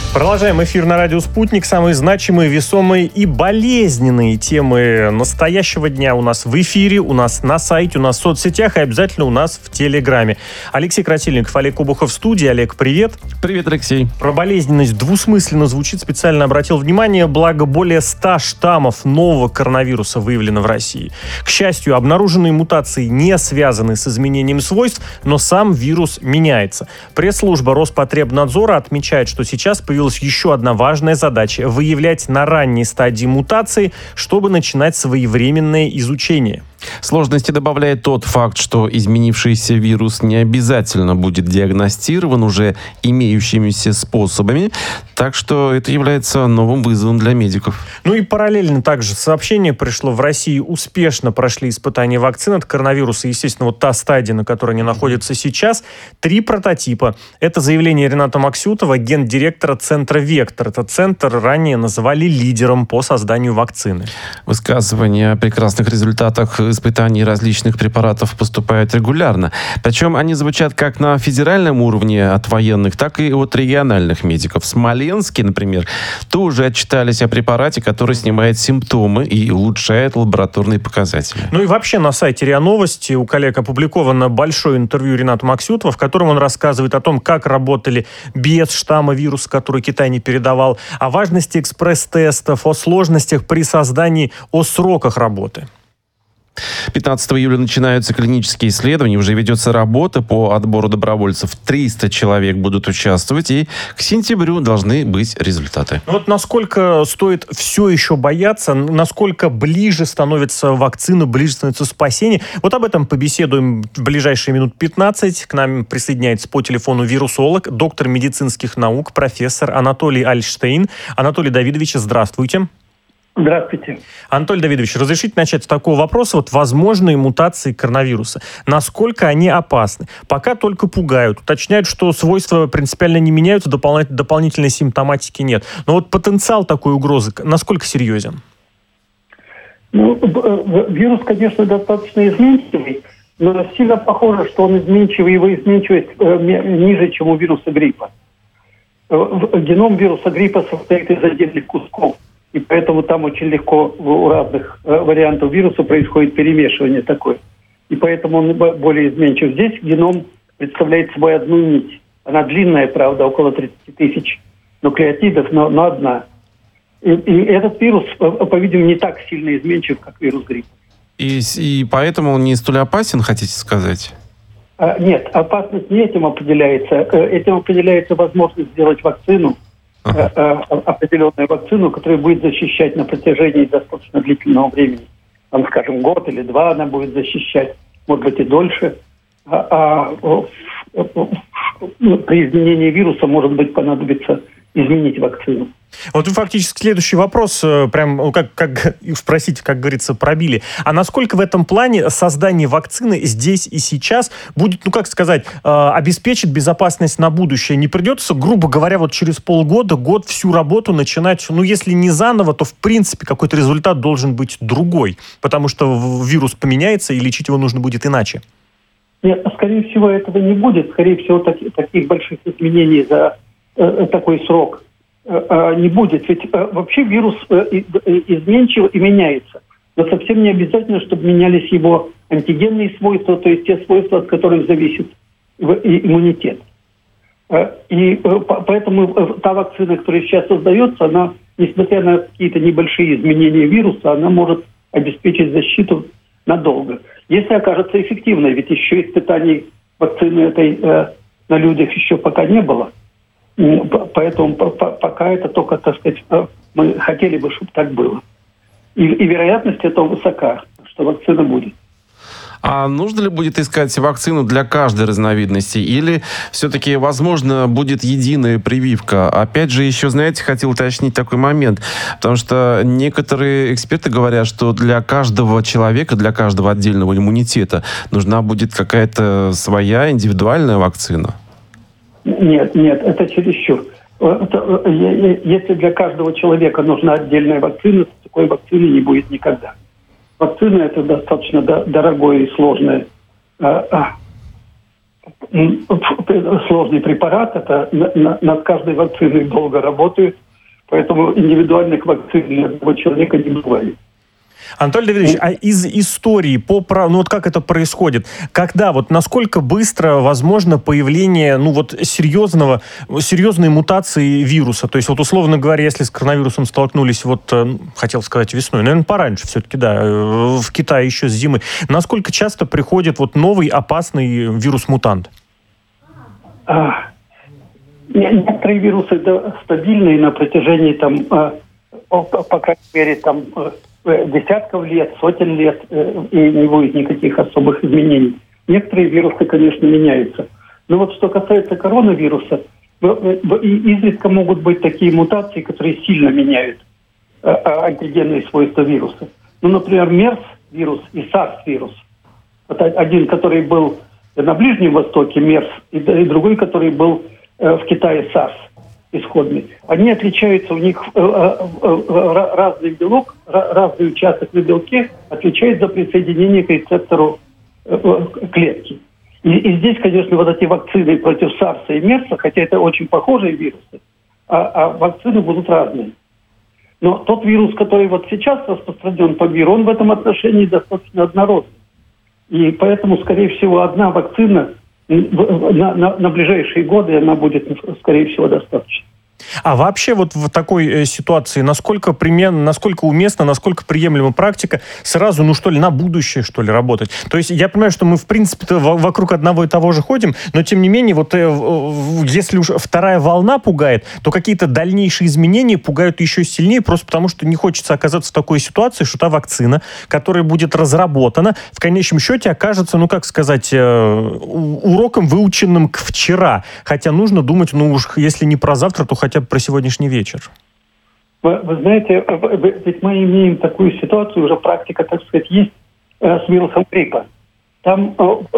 Продолжаем эфир на радио «Спутник». Самые значимые, весомые и болезненные темы настоящего дня у нас в эфире, у нас на сайте, у нас в соцсетях и обязательно у нас в Телеграме. Алексей Красильников, Олег Обухов в студии. Олег, привет. Привет, Алексей. Про болезненность двусмысленно звучит, специально обратил внимание, благо более 100 штаммов нового коронавируса выявлено в России. К счастью, обнаруженные мутации не связаны с изменением свойств, но сам вирус меняется. Пресс-служба Роспотребнадзора отмечает, что сейчас появилась еще одна важная задача – выявлять на ранней стадии мутации, чтобы начинать своевременное изучение. Сложности добавляет тот факт, что изменившийся вирус не обязательно будет диагностирован уже имеющимися способами, так что это является новым вызовом для медиков. Ну и параллельно также сообщение пришло: в России успешно прошли испытания вакцин от коронавируса. Естественно, вот та стадия, на которой они находятся сейчас. 3 прототипа. Это заявление Рената Максютова, гендиректора центра «Вектор». Этот центр ранее называли лидером по созданию вакцины. Высказывания о прекрасных результатах испытаний различных препаратов поступают регулярно. Причем они звучат как на федеральном уровне от военных, так и от региональных медиков. В Смоленске, например, тоже отчитались о препарате, который снимает симптомы и улучшает лабораторные показатели. Ну и вообще на сайте РИА Новости у коллег опубликовано большое интервью Рената Максютова, в котором он рассказывает о том, как работали без штамма вируса, который Китай не передавал, о важности экспресс-тестов, о сложностях при создании, о сроках работы. 15 июля начинаются клинические исследования, уже ведется работа по отбору добровольцев. 300 человек будут участвовать, и к сентябрю должны быть результаты. Вот насколько стоит все еще бояться, насколько ближе становится вакцина, ближе становится спасение. Вот об этом побеседуем в ближайшие минут 15. К нам присоединяется по телефону вирусолог, доктор медицинских наук, профессор Анатолий Альштейн. Анатолий Давидович, здравствуйте. Здравствуйте. Анатолий Давидович, разрешите начать с такого вопроса. Вот возможные мутации коронавируса. Насколько они опасны? Пока только пугают. Уточняют, что свойства принципиально не меняются, дополнительной симптоматики нет. Но вот потенциал такой угрозы насколько серьезен? Ну, вирус, конечно, достаточно изменчивый, но сильно похоже, что он изменчивый, его изменчивость ниже, чем у вируса гриппа. Геном вируса гриппа состоит из отдельных кусков. И поэтому там очень легко у разных вариантов вируса происходит перемешивание такое. И поэтому он более изменчив. Здесь геном представляет собой одну нить. Она длинная, правда, около 30 тысяч нуклеотидов, но одна. И этот вирус, по-видимому, не так сильно изменчив, как вирус гриппа. И поэтому он не столь опасен, хотите сказать? Нет, опасность не этим определяется. Этим определяется возможность сделать вакцину, определенную вакцину, которая будет защищать на протяжении достаточно длительного времени. Там, скажем, год или 2 она будет защищать, может быть и дольше. При изменении вируса, может быть, понадобится изменить вакцину. Вот вы фактически следующий вопрос, прям как спросите, как говорится, пробили. А насколько в этом плане создание вакцины здесь и сейчас будет, обеспечит безопасность на будущее? Не придется, грубо говоря, вот через полгода, год всю работу начинать, если не заново, то в принципе какой-то результат должен быть другой, потому что вирус поменяется и лечить его нужно будет иначе. Нет, скорее всего, этого не будет. Скорее всего, таких больших изменений за такой срок не будет. Ведь вообще вирус изменчив и меняется. Но совсем не обязательно, чтобы менялись его антигенные свойства, то есть те свойства, от которых зависит иммунитет. И поэтому та вакцина, которая сейчас создается, она, несмотря на какие-то небольшие изменения вируса, она может обеспечить защиту надолго. Если окажется эффективной, ведь еще испытаний вакцины этой на людях еще пока не было. Поэтому пока это только, мы хотели бы, чтобы так было. И вероятность этого высока, что вакцина будет. А нужно ли будет искать вакцину для каждой разновидности? Или все-таки, возможно, будет единая прививка? Опять же, еще, хотел уточнить такой момент. Потому что некоторые эксперты говорят, что для каждого человека, для каждого отдельного иммунитета нужна будет какая-то своя индивидуальная вакцина. Нет, это чересчур. Если для каждого человека нужна отдельная вакцина, то такой вакцины не будет никогда. Вакцина – это достаточно дорогое и сложное сложный препарат, это над каждой вакциной долго работают, поэтому индивидуальных вакцин для одного человека не бывает. Анатолий Давидович, а из истории, как это происходит? Когда, насколько быстро возможно появление, серьезной мутации вируса? То есть, условно говоря, если с коронавирусом столкнулись, хотел сказать весной, наверное, пораньше все-таки, да, в Китае еще с зимы. Насколько часто приходит новый опасный вирус-мутант? Некоторые вирусы стабильные на протяжении, по крайней мере, десятков лет, сотен лет, и не будет никаких особых изменений. Некоторые вирусы, конечно, меняются. Но что касается коронавируса, изредка могут быть такие мутации, которые сильно меняют антигенные свойства вируса. Например, MERS-вирус и SARS-вирус. Один, который был на Ближнем Востоке, MERS, и другой, который был в Китае, SARS. Исходные. Они отличаются, у них разный белок, разный участок на белке отличается за присоединение к рецептору клетки. И здесь, конечно, эти вакцины против САРСа и МЕРСа, хотя это очень похожие вирусы, а вакцины будут разные. Но тот вирус, который сейчас распространен по миру, он в этом отношении достаточно однородный. И поэтому, скорее всего, одна вакцина на ближайшие годы она будет, скорее всего, достаточно. А вообще в такой ситуации насколько уместно, насколько приемлема практика сразу, на будущее, работать? То есть я понимаю, что мы, в принципе, вокруг одного и того же ходим, но, тем не менее, если уж вторая волна пугает, то какие-то дальнейшие изменения пугают еще сильнее, просто потому что не хочется оказаться в такой ситуации, что та вакцина, которая будет разработана, в конечном счете окажется, уроком, выученным к вчера. Хотя нужно думать, если не про завтра, то хотя бы про сегодняшний вечер. Вы знаете, ведь мы имеем такую ситуацию, уже практика, так сказать, есть с вирусом гриппа. Там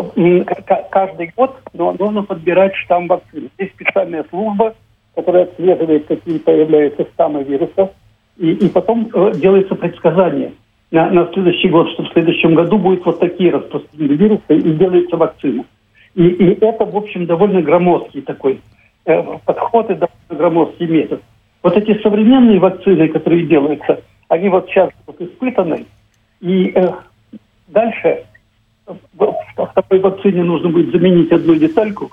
каждый год нужно подбирать штамм вакцины. Есть специальная служба, которая отслеживает, какие появляются штаммы вируса, и потом делается предсказание на следующий год, что в следующем году будут такие распространенные вирусы, и делается вакцина. И это, в общем, довольно громоздкий такой подход и довольно громоздкий метод. Эти современные вакцины, которые делаются, они сейчас испытаны, и дальше в такой вакцине нужно будет заменить одну детальку,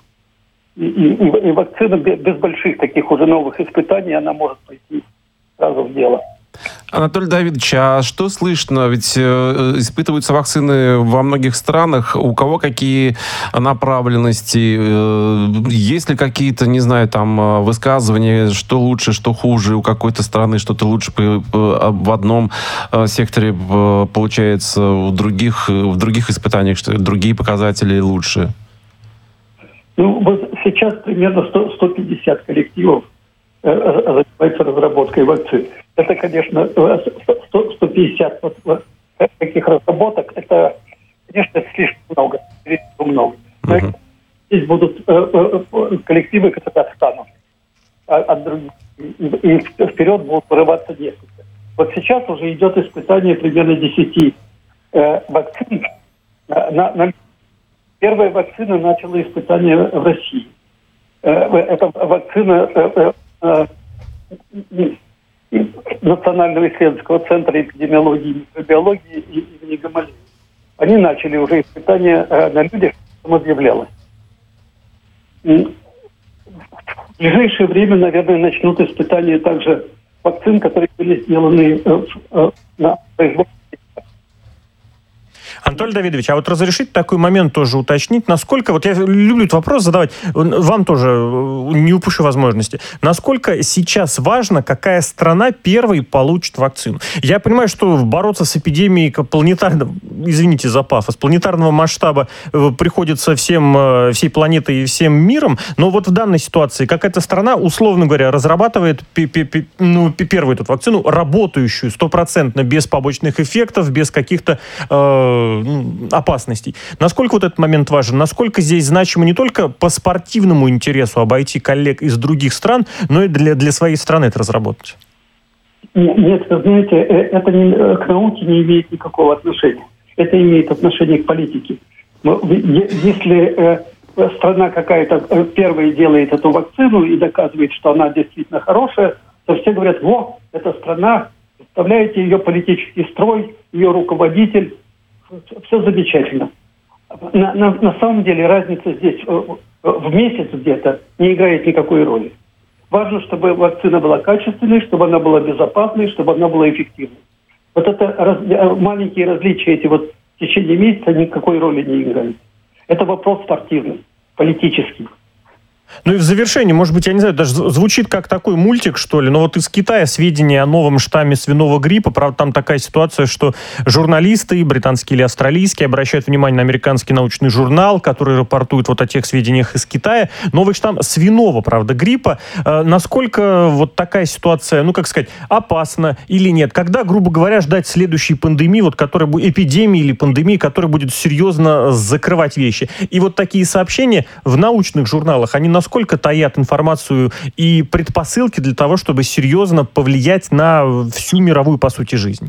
и вакцина без больших таких уже новых испытаний, она может пойти сразу в дело. Анатолий Давидович, а что слышно? Ведь испытываются вакцины во многих странах. У кого какие направленности? Есть ли какие-то, высказывания, что лучше, что хуже? У какой-то страны что-то лучше в одном секторе получается, в других испытаниях другие показатели лучше? Сейчас примерно 150 коллективов занимается разработкой вакцин. Это, конечно, 150 таких разработок, это, конечно, слишком много. Но здесь будут коллективы, которые отстанут от других, и вперед будут вырываться несколько. Сейчас уже идет испытание примерно 10 вакцин. Первая вакцина начала испытание в России. Это вакцина Национального исследовательского центра эпидемиологии и микробиологии имени Гамалеи. Они начали уже испытания на людях, что объявлялось. В ближайшее время, наверное, начнут испытания также вакцин, которые были сделаны на производстве. Анатолий Давидович, а разрешите такой момент тоже уточнить, насколько, я люблю этот вопрос задавать, вам тоже не упущу возможности, насколько сейчас важно, какая страна первой получит вакцину? Я понимаю, что бороться с эпидемией планетарного, извините за пафос, планетарного масштаба приходится всей планетой и всем миром, но в данной ситуации какая-то страна, условно говоря, разрабатывает первую эту вакцину, работающую 100%, без побочных эффектов, без каких-то опасностей. Насколько этот момент важен? Насколько здесь значимо не только по спортивному интересу обойти коллег из других стран, но и для своей страны это разработать? Нет, вы знаете, это к науке не имеет никакого отношения. Это имеет отношение к политике. Если страна какая-то первая делает эту вакцину и доказывает, что она действительно хорошая, то все говорят: во, эта страна, представляете, ее политический строй, ее руководитель, все замечательно. На самом деле разница здесь в месяц где-то не играет никакой роли. Важно, чтобы вакцина была качественной, чтобы она была безопасной, чтобы она была эффективной. Вот это маленькие различия эти вот в течение месяца никакой роли не играют. Это вопрос спортивный, политический. Ну и в завершении, может быть, я не знаю, даже звучит как такой мультик, что ли, но вот из Китая сведения о новом штамме свиного гриппа, правда, там такая ситуация, что журналисты, британские или австралийские, обращают внимание на американский научный журнал, который рапортует вот о тех сведениях из Китая. Новый штамм свиного, правда, гриппа. Насколько вот такая ситуация, ну, как сказать, опасна или нет? Когда, грубо говоря, ждать следующей пандемии, вот, которая будет, эпидемии или пандемии, которая будет серьезно закрывать вещи? И вот такие сообщения в научных журналах, они насколько таят информацию и предпосылки для того, чтобы серьезно повлиять на всю мировую, по сути, жизнь?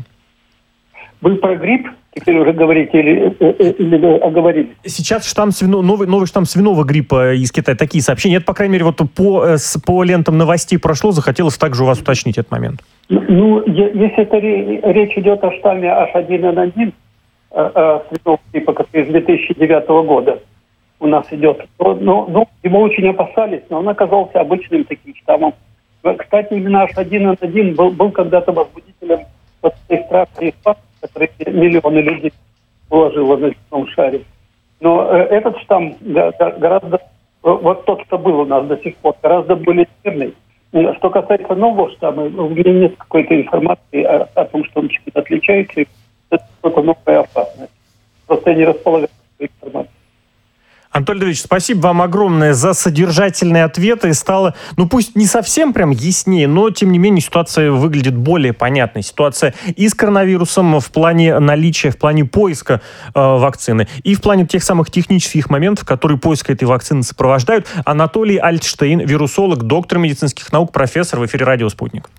Вы про грипп теперь уже говорите или оговорили? Сейчас новый штамм свиного гриппа из Китая. Такие сообщения. Это, по крайней мере, вот по лентам новостей прошло. Захотелось также у вас уточнить этот момент. Ну, если это речь идет о штамме H1N1 свиного гриппа, который с 2009 года у нас идет, но его очень опасались, но он оказался обычным таким штаммом. Кстати, именно H1N1 был когда-то возбудителем вот этой страшной инфекции, которые миллионы людей положило на земном шаре. Но этот штамм гораздо, вот тот, что был у нас до сих пор, гораздо более мирный. Что касается нового штамма, у меня нет какой-то информации о том, что он чем-то отличается, и это что-то новое опасное. Просто я не располагаю такой информацией. Анатолий Давидович, спасибо вам огромное за содержательные ответы. Стало, ну пусть не совсем прям яснее, но тем не менее ситуация выглядит более понятной. Ситуация и с коронавирусом в плане наличия, в плане поиска вакцины, и в плане тех самых технических моментов, которые поиск этой вакцины сопровождают. Анатолий Альтштейн, вирусолог, доктор медицинских наук, профессор, в эфире «Радио Спутник».